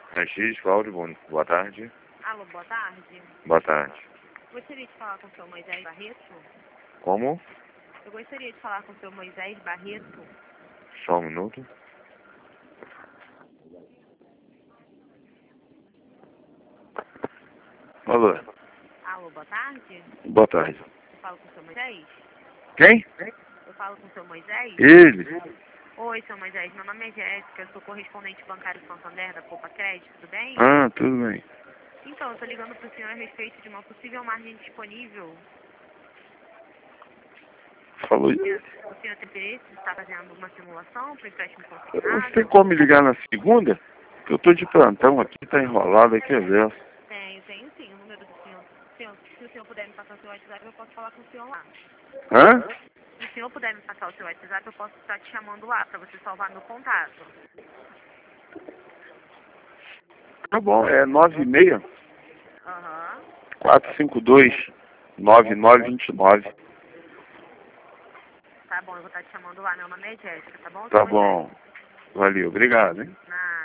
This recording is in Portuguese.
Assis, Cláudio, boa tarde. Alô, boa tarde. Boa tarde. Gostaria de falar com o senhor Moisés Barreto? Como? Eu gostaria de falar com o senhor Moisés Barreto. Só um minuto. Alô. Alô, boa tarde. Boa tarde. Eu falo com o senhor Moisés? Quem? Eu falo com o senhor Moisés? Ele. Oi, senhor Moisés. Meu nome é Jéssica. Eu sou correspondente bancário Santander da Copa Crédito, tudo bem? Ah, tudo bem. Então, eu estou ligando para o senhor a respeito de uma possível margem disponível. Falou. O senhor tem interesse de estar fazendo uma simulação para empréstimo consignado? Tem como me ligar na segunda? Que eu tô de plantão aqui, tá enrolado aqui, é verso. Tenho sim. O número do senhor. Se o senhor puder me passar o seu WhatsApp, eu posso falar com o senhor lá. Hã? Se o senhor puder me passar o seu WhatsApp, eu posso estar te chamando lá para você salvar meu contato. Tá bom, é 96 Aham. 452 9929. Tá bom, eu vou estar te chamando lá. Meu nome é Jéssica, tá bom? Tá senhor Moisés? bom. Valeu, obrigado, hein? Nada.